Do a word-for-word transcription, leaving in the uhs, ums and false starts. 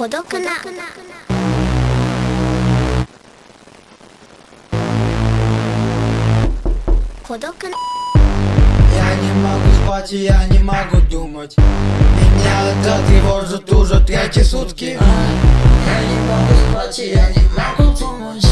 孤独な孤独な Я не могу спать и я не могу думать. Меня это тревожит уже третьи сутки. Я не могу спать и я не могу думать.